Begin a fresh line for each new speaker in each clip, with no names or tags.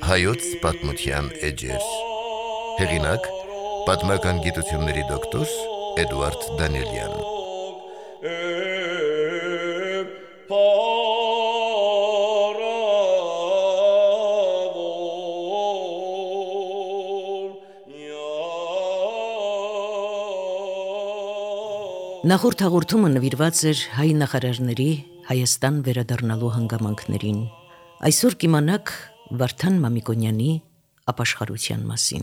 Հայոց պատմության էջեր։ Հեղինակ՝ պատմական գիտությունների դոկտոր Էդուարդ Դանիելյան։
Նախորդ հաղորդումը նվիրված էր հայ նախարարների Հայաստան վերադառնալու հանգամանքներին։ Այսօր կիմանաք Վարդան Մամիկոնյանի ապաշխարության մասին։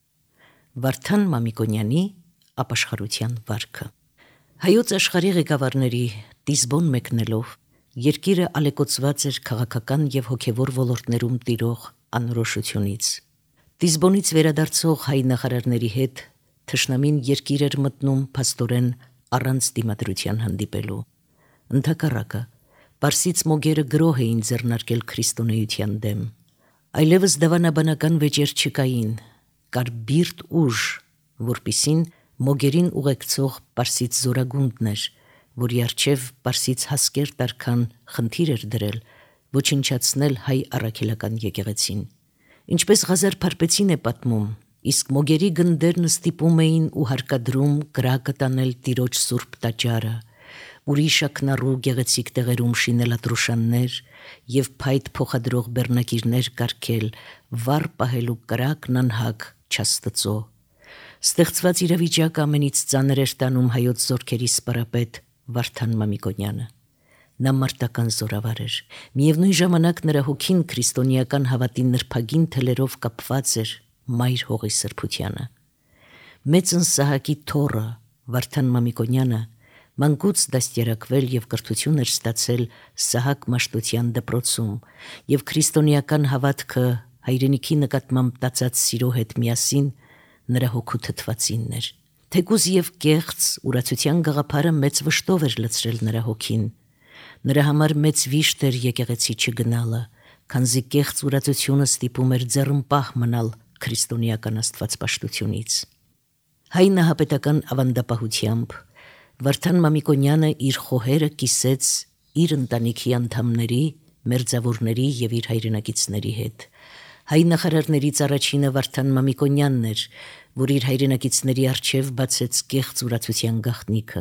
Վարդան Մամիկոնյանի ապաշխարության վարքը։ Հայոց աշխարհի ղեկավարների Տիզբոն մեկնելով երկիրը ալեկոծված էր քաղաքական եւ հոգեվոր ոլորտներում տիրող անորոշությունից։ Տիզբոնից վերադարձող հայ նախարարների հետ թշնամին երկիր էր մտնում փաստորեն առանց դիմադրության հանդիպելու։ Ընդհակառակը, Պարսից մոգերը գրոհ էին ձեռնարկել քրիստոնեության դեմ։ Այլևս դավանաբանական վեճեր չկային, կար բիրտ ուժ, որպիսին մոգերին ուղեկցող Պարսից զորագունդն էր, որի առջև Պարսից հասկեր տարքան խնդիր էր դրել ոչնչացնել հայ առաքելական եկեղեցին։ Ինչպես Ղազար Փարպեցին է պատմում, իսկ մոգերի գնդերն ստիպում էին ու հարկադրում կրակը տանել տիրոջ սուրբ տաճարը, ուրիշ ակնառու գեղեցիկ տեղերում շինելատրուշաններ եւ փայտ փոխադրող բեռնակիրներ կարգել, վառ պահելու կրակն անհագ չաստծո։ Ստեղծված իրավիճակը ամենից ծանր էր տանում հայոց զորքերի սպարապետ Վարդան Մամիկոնյանը։ Նա մարտական զորավար էր, միևնույն ժամանակ նրա հոգին քրիստոնեական հավատի նրբագին թելերով կապված էր մայր հողի սրբությանը։ Մեծն Սահակի թոռը Վարդան Մամիկոնյանը մանկուց դաստիարակվել եւ կրթություն էր ստացել Սահակ Մաշտոցյան դպրոցում եւ քրիստոնեական հավատքը հայրենիքի նկատմամբ տածած սիրո հետ միասին նրա հոգու թթվածինն էր։ Թեկուզ եւ կեղծ ուրացության գաղափարը մեծ վշտով էր լցրել նրա հոգին։ Նրա համար մեծ վիշտ էր եկեղեցի չգնալը, քանզի կեղծ ուրացությունը ստիպում էր ձեռնպահ մնալ քրիստոնեական աստվածպաշտությունից։ Հայ նահապետական ավանդապահությամբ Վարդան Մամիկոնյանը իր խոհերը կիսեց իր ընտանիքի անդամների, մերձավորների եւ իր հայրենակիցների հետ։ Հայ նախարարներից առաջինը Վարդան Մամիկոնյանն էր, որ իր հայրենակիցների առջև բացեց կեղծ ուրացության գաղտնիքը։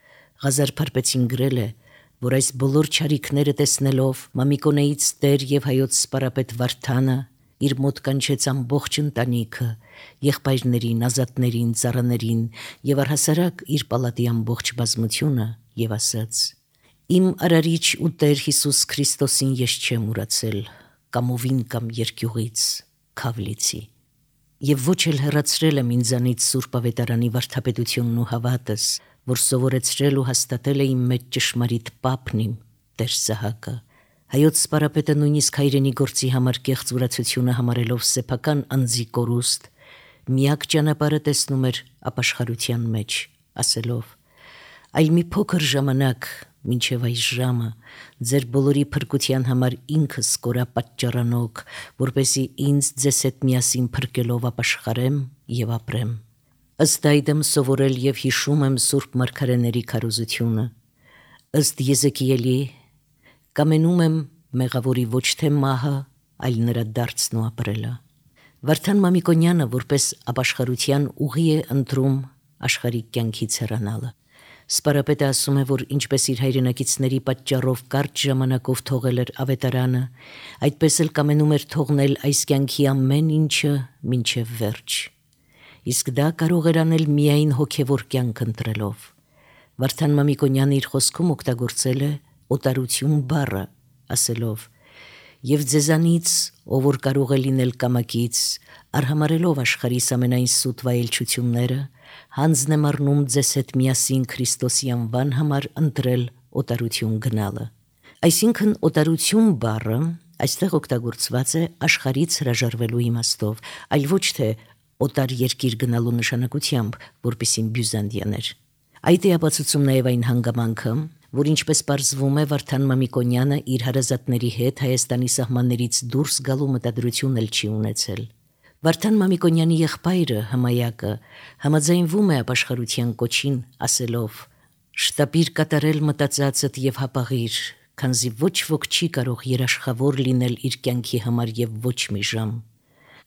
Ղազար Փարպեցին գրել է, որ այս բոլոր չարիքները տեսնելով Մամիկոնեից տեր եւ հայոց սպարապետ Վարդանը իր մոտ կանչեց ամբողջ ընտանիքը, եղբայրներին, ազատներին, ծառաներին եւ առհասարակ իր պալատի ամբողջ բազմությունը եւ ասաց. «Իմ արարիչ ու Տեր Հիսուս Քրիստոսին ես չեմ ուրացել, կամ ովին կամ երկյուղից, քավլիցի։ Եվ ոչ էլ հեռացրել եմ ինձանից Սուրբ Ավետարանի վարդապետությունն ու հավատս, որ սովորեցրել ու հաստատել է իմ մեջ ճշմարիտ պապն իմ, Տեր Սահակը։ Հայոց սպարապետը նույնիսկ հայրենի գործի համար կեղծ ուրացությունը համարելով սեփական անձի կորուստ, միակ ճանապարհը տեսնում էր ապաշխարության մեջ, ասելով. «Այլ մի փոքր ժամանակ, մինչև այս ժամը, ձեր բոլորի փրկության համար ինքս կորա պատճառանոք, որպեսզի ինձ ձեզ հետ միասին փրկելով ապաշխարեմ եւ ապրեմ։ Ըստ այդ եմ սովորել եւ հիշում եմ Սուրբ Մարգարեների քարոզությունը։ Ըստ Եզեկիելի կամենում եմ մեղավորի ոչ թե մահը, այլ նրա դարձն ու ապրելը»։ Վարդան Մամիկոնյանը որպես ապաշխարության ուղի է ընտրում աշխարհիկ կյանքից հեռանալը։ Սպարապետը ասում է, որ ինչպես իր հայրենակիցների պատճառով կարճ ժամանակով թողել էր ավետարանը, այդպես էլ կամենում էր թողնել այս կյանքի ամեն ինչը մինչև վերջ։ Իսկ դա կարող էր անել միայն հոգևոր կյանք ընտրելով։ Վարդան Մամիկոնյանը իր խոսքում օգտագործել է օտարություն բառը, ասելով. «Եվ ձեզանից, ով որ կարող է լինել կամակից, արհամարելով աշխարհիս ամենայն սուտ վայելչությունները, հանձն եմ առնում ձեզ հետ միասին Քրիստոսի անվան համար ընտրել օտարություն գնալը»։ Այսինքն օտարություն բառը այստեղ օգտագործված է աշխարհից հրաժարվելու իմաստով, այլ ոչ թե օտար երկիր գնալու նշանակությամբ, որպիսին Բյուզանդիան էր։ Այդ է ապացուցում նաև այն հանգամանքը, որ ինչպես պարզվում է Վարդան Մամիկոնյանը իր հարազատների հետ Հայաստանի սահմաններից դուրս գալու մտադրություն էլ չի ունեցել։ Վարդան Մամիկոնյանի եղբայրը Հմայակը համաձայնվում է ապաշխարության կոչին, ասելով. «Շտապիր կատարել մտածածդ եւ հապաղիր, քանզի ոչ ոք չի կարող երաշխավոր լինել իր կյանքի համար եւ ոչ մի ժամ։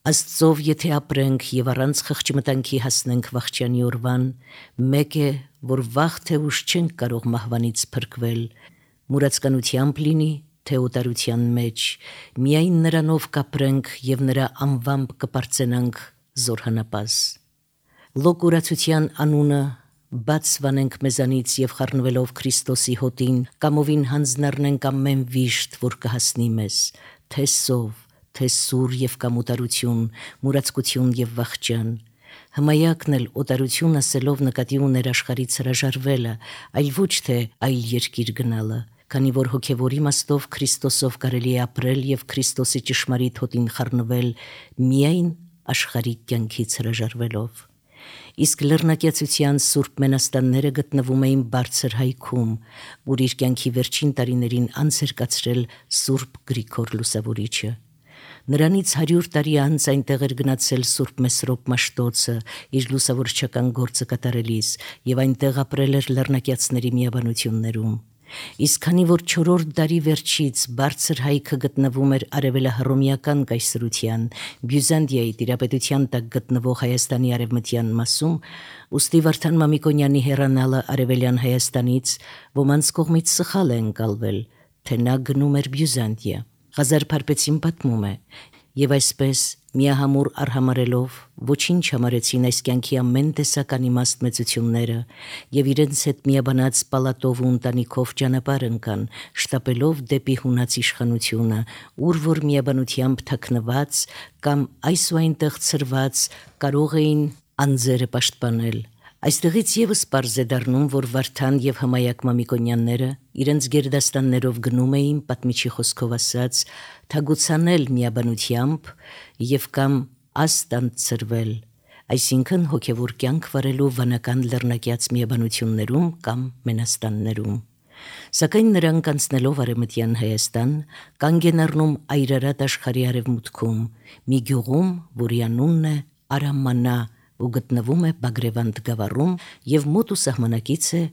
Աստծով եթե ապրենք եւ առանց խղճի մտանքի հասնենք վախճանի օրվան, մեկ է, որ վաղ թե ուշ չենք կարող մահվանից փրկվել, մուրացկանությամբ լինի, թե օտարության մեջ, միայն նրանով կապրենք եւ նրա անվամբ կպարծենանք զորհանապազ։ Լոկուրացության անունը բաց վանենք մեզանից եւ խառնվելով Քրիստոսի հոտին, կամովին հանձնառնենք ամեն վիշտ, որ կհասնի մեզ, թե սով, թե սուր եւ կամուտարություն, մուրացկություն եւ վախճան։ Հմայակն էլ օտարություն ասելով նկատի ուներ աշխարհից հրաժարվելը, այլ ոչ թե այլ երկիր գնալը, քանի որ հոգևոր իմաստով Քրիստոսով կարելի է ապրել եւ Քրիստոսի ճշմարիտ հոտին խառնվել միայն աշխարհիկ կյանքից հրաժարվելով։ Իսկ լեռնակիացության սուրբ մենաստանները գտնվում էին բարձր հայքում, ուր իր կյանքի վերջին տարիներին անց էր կացրել Սուրբ Գրիգոր Լուսավորիչը։ Նրանից 100 տարի անց այնտեղ էր գնացել Սուրբ Մեսրոպ Մաշտոցը իր լուսավորչական գործը կատարելիս եւ այնտեղ ապրել էր լեռնակիացների միաբանություններում։ Իսկ քանի որ 4-րդ դարի վերջից բարձր հայքը գտնվում էր արևելահռոմեական կայսրության Բյուզանդիայի տիրապետության տակ գտնվող Հայաստանի արևմտյան մասում, ուստի Վարդան Մամիկոնյանի հեռանալը արևելյան Հայաստանից ոմանց կողմից սխալ է ընկալվել, թե նա գնում էր Բյուզանդիա։ Ղազար Փարպեցին պատմում է. «Եվ այսպես միահամուռ արհամարելով ոչինչ համարեցին այս կյանքի ամեն տեսական իմաստ մեծությունները եւ իրենց հետ միաբանած պալատով ու ընտանիքով ճանապարհ ընկան, շտապելով դեպի հունած իշխանությունը, ուր որ միաբանությամբ թաքնված կամ այս ու այնտեղ ցրված կարող էին անձերը պաշտպանել։ Այստեղից եւս պարզ է դառնում, որ Վարդան եւ Հմայակ Մամիկոնյանները իրենց գերդաստաններով գնում էին, պատմիչի խոսքով ասած, թագուցանել միաբանությամբ եւ կամ աստանցրվել, այսինքն հոգեվոր կյանք վարելու վանական լեռնակյաց միաբանություններում կամ մենաստաններում։ Սակայն նրանք անցնելով արևմտյան Հայաստան, կանգ են առնում այրարատ աշխարհի արևմուտքում, մի գյուղում, որի անունն է Արամանա, ու գտնվում է Բագրևանդ գավառում եւ մոտ ու սահմանակից է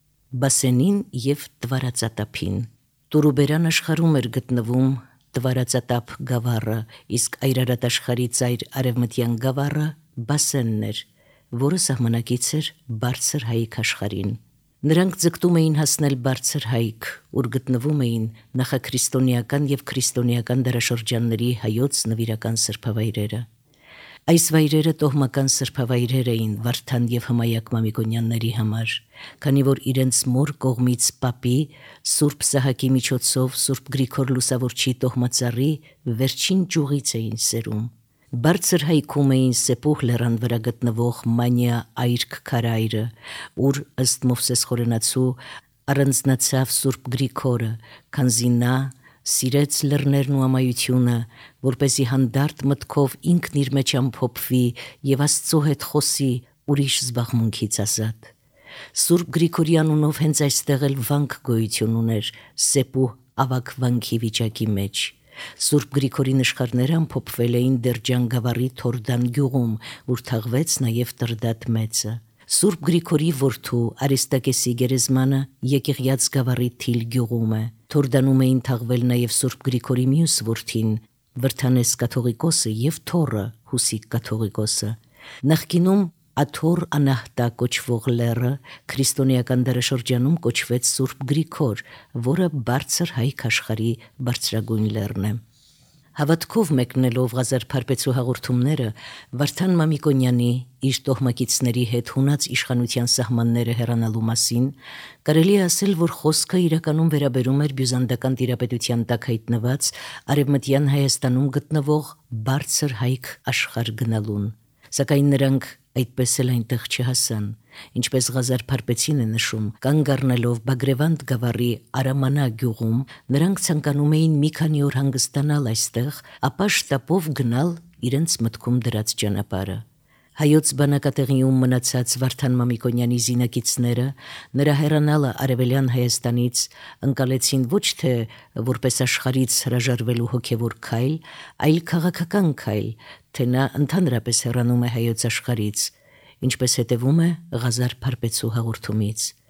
Բասենին եւ Տվարածատափին։ Տուրուբերան աշխարհում էր գտնվում Տվարածատափ գավառը, իսկ այրարատ աշխարհի ծայր արևմտյան գավառը Բասենն էր, որը սահմանակից էր Բարձր Հայք աշխարհին։ Նրանք ձգտում էին հասնել Բարձր Հայք, ուր գտնվում էին նախաքրիստոնեական եւ քրիստոնեական դարաշրջանների հայոց նվիրական սրբավայրերը։ Այս վայրերը տոհմական սրբավայրեր էին Վարդան եւ Հմայակ Մամիկոնյանների համար, քանի որ իրենց մոր կողմից Պապի Սուրբ Սահակի միջոցով Սուրբ Գրիգոր Լուսավորչի տոհմածառի վերջին ճյուղից էին սերում։ Բարձր հայքում էին Սեպուհ լեռան վրա գտնվող Մանիա այրք քարայրը, ուր ըստ Մովսես խորենացու առանձնացավ Սուրբ Գրիգորը, քանզի նա սիրեց լեռներն ու ամայությունը, որպեսզի հանդարտ մտքով ինքն իր մեջ ամփոփվի եւ Աստծո հետ խոսի ուրիշ զբաղմունքից ազատ։ Սուրբ Գրիգորի անունով հենց այստեղ էլ վանք գոյություն ուներ Սեպուհ ավագ վանքի վիճակի մեջ։ Սուրբ Գրիգորի նշխարները ամփոփվել էին Դերջան գավառի Թորդան գյուղում, ուր թաղվեց նաեւ Տրդատ մեծը։ Սուրբ Գրիգորի որդու Արիստակեսի գերեզմանը Եկեղյաց գավառի Թիլ գյուղում է։ Թորդանում էին թաղվել նաև Սուրբ Գրիգորի մյուս որդին, Վրդանես կաթողիկոսը եւ Թոռը Հուսիկ կաթողիկոսը։ Նախկինում Աթոռ Անահտա կոչվող լեռը քրիստոնեական դարաշրջանում կոչվեց Սուրբ Գրիգոր, որը Բարձր Հայք աշխարհի բարձրագույն լեռն է։ Հավատքով մեկնելով Ղազար Փարպեցու հաղորդումները Վարդան Մամիկոնյանի իր տոհմակիցների հետ հունած իշխանության սահմանները հեռանալու մասին, կարելի է ասել, որ խոսքը իրականում վերաբերում էր բյուզանդական տիրապետության տակ հայտնված արևմտյան Հայաստանում գտնվող Բարձր Հայք աշխարհ գնալուն։ Սակայն նրանք այդպես էլ այնտեղ չհասան, ինչպես Ղազար Փարպեցին է նշում, կանգ առնելով Բագրևանդ գավառի Արամանա գյուղում, նրանք ցանկանում էին մի քանի օր հանգստանալ այստեղ, ապա շտապով գնալ իրենց մտքում դրած ճանապարհը։ Հայոց բանակատեղիում մնացած Վարդան Մամիկոնյանի զինակիցները նրա հեռանալը արևելյան Հայաստանից ընկալեցին ոչ թե որպես աշխարհից հրաժարվելու հոգևոր քայլ, այլ քաղաքական քայլ, թե նա ընդհանրապես հեռանում է հայոց աշխարհից, ինչպես հետևում է Ղազար Փարպեցու հաղորդումից։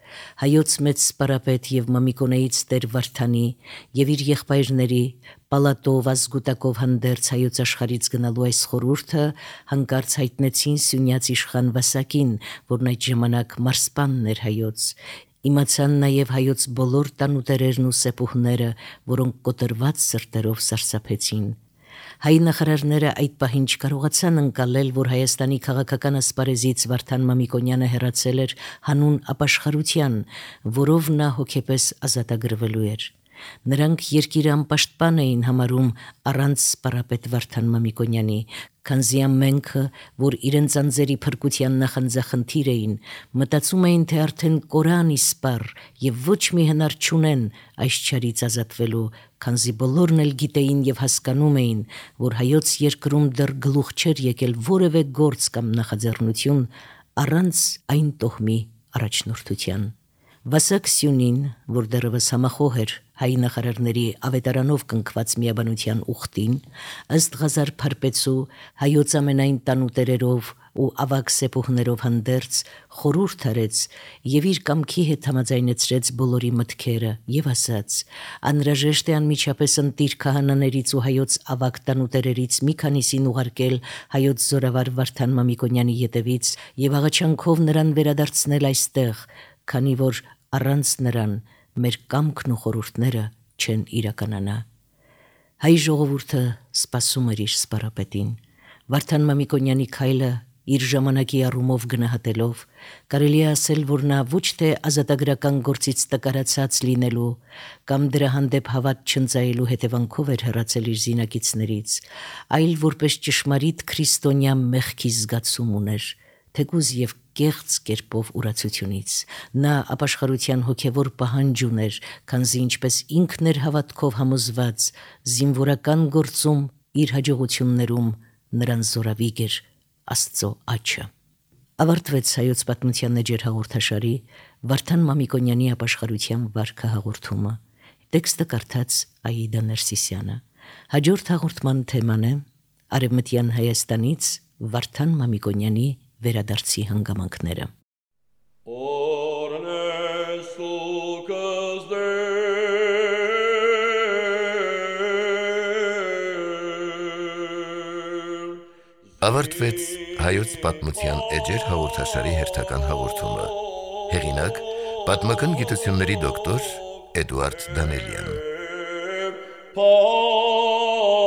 Հայոց մեծ սպարապետ եւ Մամիկոնեից Տեր Վարդանի եւ իր եղբայրների Պալատով ազգուտակով հանդերձ հայոց աշխարից գնալու այս խորհուրդը հանկարծ հայտնեցին Սյունյաց իշխան Վասակին, որն այդ ժամանակ մարսպանն էր հայոց։ Իմացան նաև հայոց բոլոր տանուտերերն ու սեպուհները, որոնք կոտրված սրտերով սարսափեցին։ Հայ նախարարները այդ պահին չկարողացան ընկալել, որ Հայաստանի քաղաքական ասպարեզից Վարդան Մամիկոնյանը հեռացել էր հանուն ապաշխարության, որով նա հոգեպես ազատագրվելու էր։ Նրանք երկիրը անպաշտպան էին համարում առանց սպարապետ Վարդան Մամիկոնյանի, քանզի ամենքը, որ իրենց անձերի փրկության նախանձախնդիր էին, մտածում էին, թե արդեն կորան իսպար եւ ոչ մի հնար չունեն այս չարից ազատվելու, քանզի բոլորն էլ գիտեին եւ հասկանում էին, որ հայոց երկրում դեռ գլուխ չէր եկել որևէ գործ կամ նախաձեռնություն առանց այն տոհմի առաջնորդության։ Վասակ Սյունին, որ դեռևս համախոհ էր հայ նախարարների ավետարանով կնքված միաբանության ուխտին, ըստ Ղազար Փարպեցու հայոց ամենայն տանուտերերով ու ավագ սեպուհներով հանդերձ խորհուրդ արեց եւ իր կամքի հետ համաձայնեցրեց բոլորի մտքերը եւ ասաց. անհրաժեշտ է անմիջապես ընտիր քահանաներից ու հայոց ավագ տանուտերերից մի քանիսին ուղարկել հայոց զորավար Վարդան Մամիկոնյանի ետևից եւ աղաչանքով նրան վերադարձնել այստեղ, քանի որ առանց նրան մեր կամքն ու խորհուրդները չեն իրականանա։ Հայ ժողովուրդը սպասում էր իր սպարապետին։ Վարդան Մամիկոնյանի քայլը իր ժամանակի առումով գնահատելով, կարելի է ասել, որ նա ոչ թե ազատագրական գործից տկարացած լինելու կամ դրա հանդեպ հավատ չընծայելու հետևանքով էր հեռացել իր զինակիցներից, այլ որպես ճշմարիտ քրիստոնյա մեղքի զգացում ուներ, թեկուզ եւ կեղծ կերպով ուրացությունից։ Նա ապաշխարության հոգևոր պահանջ ուներ, քանզի ինչպես ինքն էր հավատքով համոզված, զինվորական գործում իր հաջողություններում նրան զորավիգ էր Աստծո աջը։ Ավարտվեց հայոց պատմության էջեր հաղորդաշարի Վարդան Մամիկոնյանի ապաշխարության վարքը հաղորդումը։ Տեքստը կարդաց Աիդա Ներսիսյանը։ Հաջորդ հաղորդման թեման է Արևմտյան Հայաստանից Վարդան Մամիկոնյանի վերադարձի հանգամանքները։
Ավարտվեց հայոց պատմության էջեր հաղորդաշարի հերթական հաղորդումը։ Հեղինակ՝ պատմական գիտությունների դոկտոր Էդուարդ Դանելյան։